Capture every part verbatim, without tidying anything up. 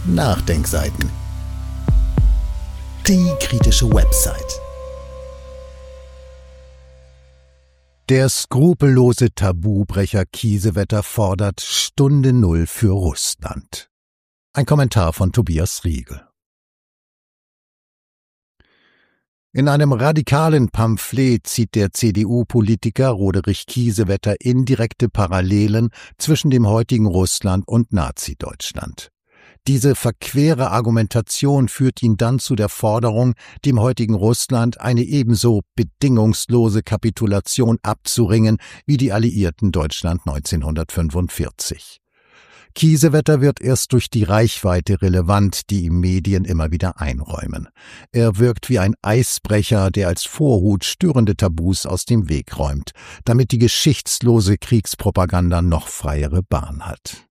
Nachdenkseiten. Die kritische Website. Der skrupellose Tabubrecher Kiesewetter fordert Stunde Null für Russland. Ein Kommentar von Tobias Riegel. In einem radikalen Pamphlet zieht der C D U-Politiker Roderich Kiesewetter indirekte Parallelen zwischen dem heutigen Russland und Nazi-Deutschland. Diese verquere Argumentation führt ihn dann zu der Forderung, dem heutigen Russland eine ebenso bedingungslose Kapitulation abzuringen wie die Alliierten Deutschland neunzehnhundertfünfundvierzig. Kiesewetter wird erst durch die Reichweite relevant, die ihm Medien immer wieder einräumen. Er wirkt wie ein Eisbrecher, der als Vorhut störende Tabus aus dem Weg räumt, damit die geschichtslose Kriegspropaganda noch freiere Bahn hat.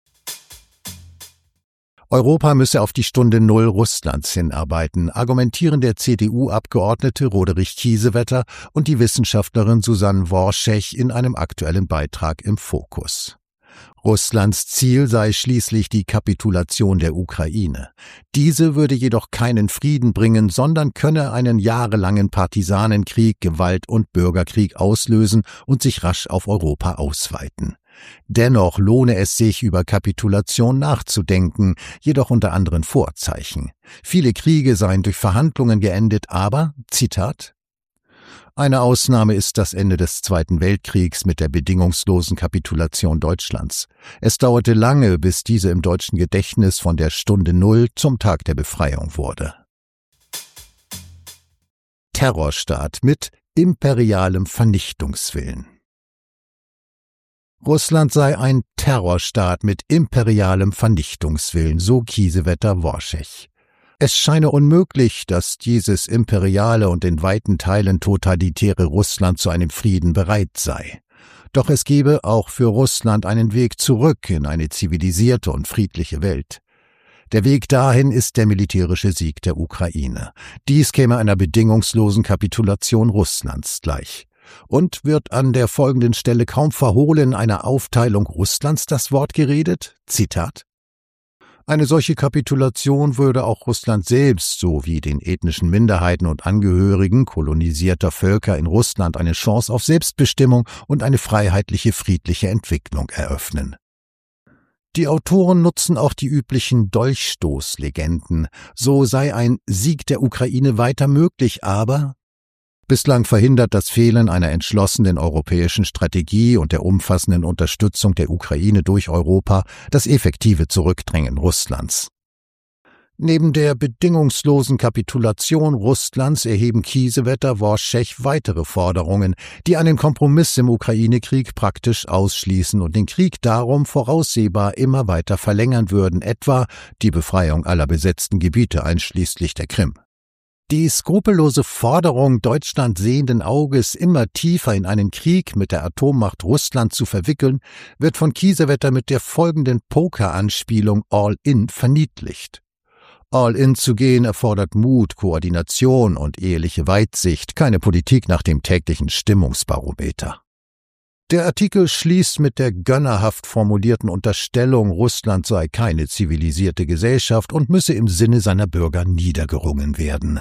Europa müsse auf die Stunde Null Russlands hinarbeiten, argumentieren der C D U-Abgeordnete Roderich Kiesewetter und die Wissenschaftlerin Susanne Worschech in einem aktuellen Beitrag im Fokus. Russlands Ziel sei schließlich die Kapitulation der Ukraine. Diese würde jedoch keinen Frieden bringen, sondern könne einen jahrelangen Partisanenkrieg, Gewalt- und Bürgerkrieg auslösen und sich rasch auf Europa ausweiten. Dennoch lohne es sich, über Kapitulation nachzudenken, jedoch unter anderen Vorzeichen. Viele Kriege seien durch Verhandlungen geendet, aber, Zitat, eine Ausnahme ist das Ende des Zweiten Weltkriegs mit der bedingungslosen Kapitulation Deutschlands. Es dauerte lange, bis diese im deutschen Gedächtnis von der Stunde Null zum Tag der Befreiung wurde. Terrorstaat mit imperialem Vernichtungswillen. Russland sei ein Terrorstaat mit imperialem Vernichtungswillen, so Kiesewetter Worschech. Es scheine unmöglich, dass dieses imperiale und in weiten Teilen totalitäre Russland zu einem Frieden bereit sei. Doch es gebe auch für Russland einen Weg zurück in eine zivilisierte und friedliche Welt. Der Weg dahin ist der militärische Sieg der Ukraine. Dies käme einer bedingungslosen Kapitulation Russlands gleich. Und wird an der folgenden Stelle kaum verhohlen einer Aufteilung Russlands das Wort geredet? Zitat: Eine solche Kapitulation würde auch Russland selbst sowie den ethnischen Minderheiten und Angehörigen kolonisierter Völker in Russland eine Chance auf Selbstbestimmung und eine freiheitliche, friedliche Entwicklung eröffnen. Die Autoren nutzen auch die üblichen Dolchstoßlegenden. So sei ein Sieg der Ukraine weiter möglich, aber bislang verhindert das Fehlen einer entschlossenen europäischen Strategie und der umfassenden Unterstützung der Ukraine durch Europa das effektive Zurückdrängen Russlands. Neben der bedingungslosen Kapitulation Russlands erheben Kiesewetter Worschech weitere Forderungen, die einen Kompromiss im Ukraine-Krieg praktisch ausschließen und den Krieg darum voraussehbar immer weiter verlängern würden, etwa die Befreiung aller besetzten Gebiete einschließlich der Krim. Die skrupellose Forderung, Deutschland sehenden Auges immer tiefer in einen Krieg mit der Atommacht Russland zu verwickeln, wird von Kiesewetter mit der folgenden Poker-Anspielung All-In verniedlicht. All-In zu gehen erfordert Mut, Koordination und eheliche Weitsicht, keine Politik nach dem täglichen Stimmungsbarometer. Der Artikel schließt mit der gönnerhaft formulierten Unterstellung, Russland sei keine zivilisierte Gesellschaft und müsse im Sinne seiner Bürger niedergerungen werden.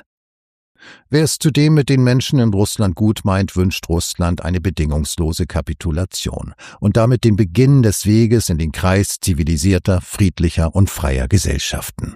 Wer es zudem mit den Menschen in Russland gut meint, wünscht Russland eine bedingungslose Kapitulation und damit den Beginn des Weges in den Kreis zivilisierter, friedlicher und freier Gesellschaften.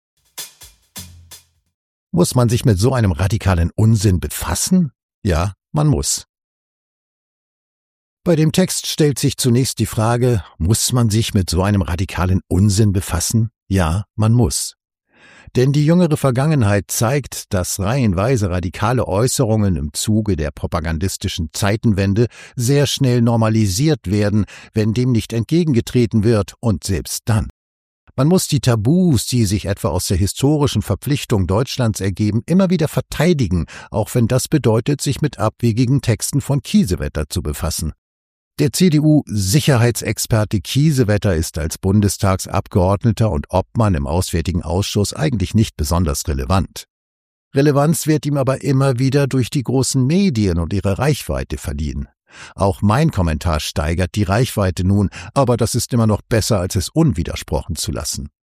Muss man sich mit so einem radikalen Unsinn befassen? Ja, man muss. Bei dem Text stellt sich zunächst die Frage, muss man sich mit so einem radikalen Unsinn befassen? Ja, man muss. Denn die jüngere Vergangenheit zeigt, dass reihenweise radikale Äußerungen im Zuge der propagandistischen Zeitenwende sehr schnell normalisiert werden, wenn dem nicht entgegengetreten wird, und selbst dann. Man muss die Tabus, die sich etwa aus der historischen Verpflichtung Deutschlands ergeben, immer wieder verteidigen, auch wenn das bedeutet, sich mit abwegigen Texten von Kiesewetter zu befassen. Der C D U-Sicherheitsexperte Kiesewetter ist als Bundestagsabgeordneter und Obmann im Auswärtigen Ausschuss eigentlich nicht besonders relevant. Relevanz wird ihm aber immer wieder durch die großen Medien und ihre Reichweite verliehen. Auch mein Kommentar steigert die Reichweite nun, aber das ist immer noch besser, als es unwidersprochen zu lassen.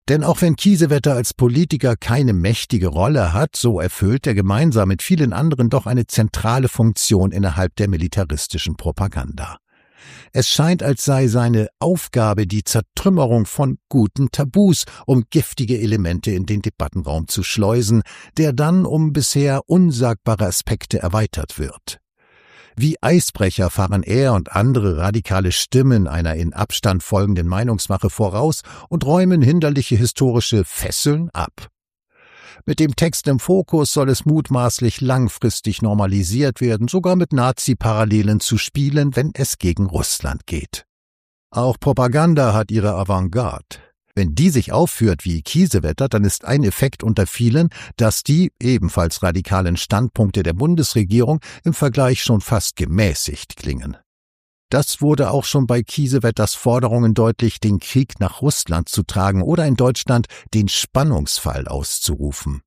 Denn auch wenn Kiesewetter als Politiker keine mächtige Rolle hat, so erfüllt er gemeinsam mit vielen anderen doch eine zentrale Funktion innerhalb der militaristischen Propaganda. Es scheint, als sei seine Aufgabe die Zertrümmerung von guten Tabus, um giftige Elemente in den Debattenraum zu schleusen, der dann um bisher unsagbare Aspekte erweitert wird. Wie Eisbrecher fahren er und andere radikale Stimmen einer in Abstand folgenden Meinungsmache voraus und räumen hinderliche historische Fesseln ab. Mit dem Text im Fokus soll es mutmaßlich langfristig normalisiert werden, sogar mit Nazi-Parallelen zu spielen, wenn es gegen Russland geht. Auch Propaganda hat ihre Avantgarde. Wenn die sich aufführt wie Kiesewetter, dann ist ein Effekt unter vielen, dass die ebenfalls radikalen Standpunkte der Bundesregierung im Vergleich schon fast gemäßigt klingen. Das wurde auch schon bei Kiesewetters Forderungen deutlich, den Krieg nach Russland zu tragen oder in Deutschland den Spannungsfall auszurufen.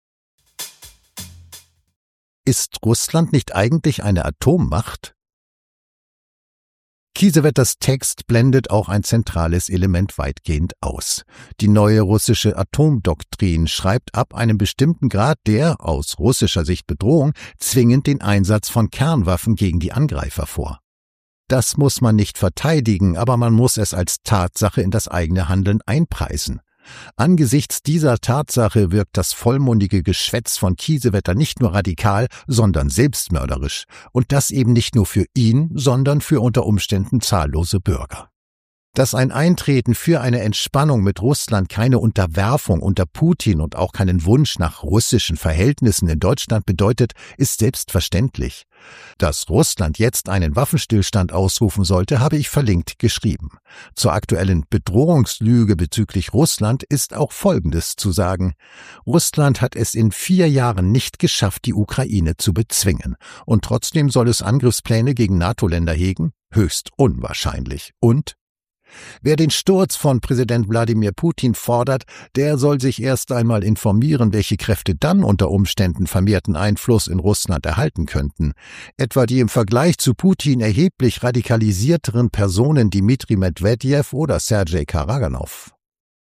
Ist Russland nicht eigentlich eine Atommacht? Kiesewetters Text blendet auch ein zentrales Element weitgehend aus. Die neue russische Atomdoktrin schreibt ab einem bestimmten Grad der, aus russischer Sicht Bedrohung, zwingend den Einsatz von Kernwaffen gegen die Angreifer vor. Das muss man nicht verteidigen, aber man muss es als Tatsache in das eigene Handeln einpreisen. Angesichts dieser Tatsache wirkt das vollmundige Geschwätz von Kiesewetter nicht nur radikal, sondern selbstmörderisch. Und das eben nicht nur für ihn, sondern für unter Umständen zahllose Bürger. Dass ein Eintreten für eine Entspannung mit Russland keine Unterwerfung unter Putin und auch keinen Wunsch nach russischen Verhältnissen in Deutschland bedeutet, ist selbstverständlich. Dass Russland jetzt einen Waffenstillstand ausrufen sollte, habe ich verlinkt geschrieben. Zur aktuellen Bedrohungslüge bezüglich Russland ist auch Folgendes zu sagen. Russland hat es in vier Jahren nicht geschafft, die Ukraine zu bezwingen. Und trotzdem soll es Angriffspläne gegen NATO-Länder hegen? Höchst unwahrscheinlich. Und wer den Sturz von Präsident Wladimir Putin fordert, der soll sich erst einmal informieren, welche Kräfte dann unter Umständen vermehrten Einfluss in Russland erhalten könnten. Etwa die im Vergleich zu Putin erheblich radikalisierteren Personen Dmitri Medwedew oder Sergei Karaganov.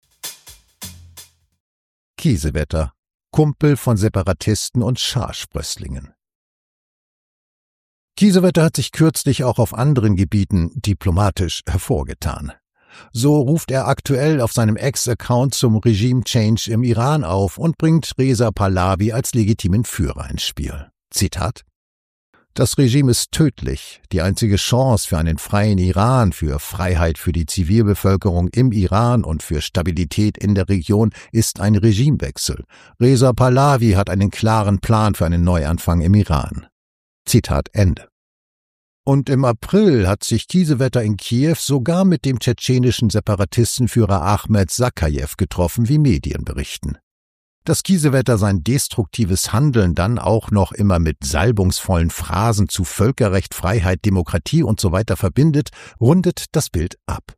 Kiesewetter, Kumpel von Separatisten und Schaarsprösslingen. Kiesewetter hat sich kürzlich auch auf anderen Gebieten diplomatisch hervorgetan. So ruft er aktuell auf seinem Ex-Account zum Regime-Change im Iran auf und bringt Reza Pahlavi als legitimen Führer ins Spiel. Zitat: Das Regime ist tödlich. Die einzige Chance für einen freien Iran, für Freiheit für die Zivilbevölkerung im Iran und für Stabilität in der Region ist ein Regimewechsel. Reza Pahlavi hat einen klaren Plan für einen Neuanfang im Iran. Zitat Ende. Und im April hat sich Kiesewetter in Kiew sogar mit dem tschetschenischen Separatistenführer Ahmed Sakajew getroffen, wie Medien berichten. Dass Kiesewetter sein destruktives Handeln dann auch noch immer mit salbungsvollen Phrasen zu Völkerrecht, Freiheit, Demokratie und so weiter verbindet, rundet das Bild ab.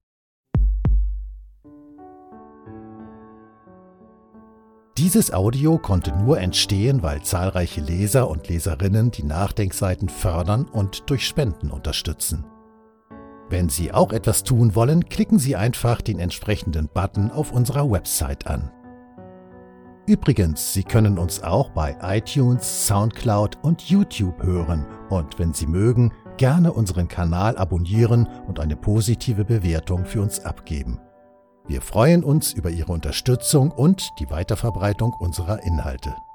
Dieses Audio konnte nur entstehen, weil zahlreiche Leser und Leserinnen die Nachdenkseiten fördern und durch Spenden unterstützen. Wenn Sie auch etwas tun wollen, klicken Sie einfach den entsprechenden Button auf unserer Website an. Übrigens, Sie können uns auch bei iTunes, Soundcloud und YouTube hören und wenn Sie mögen, gerne unseren Kanal abonnieren und eine positive Bewertung für uns abgeben. Wir freuen uns über Ihre Unterstützung und die Weiterverbreitung unserer Inhalte.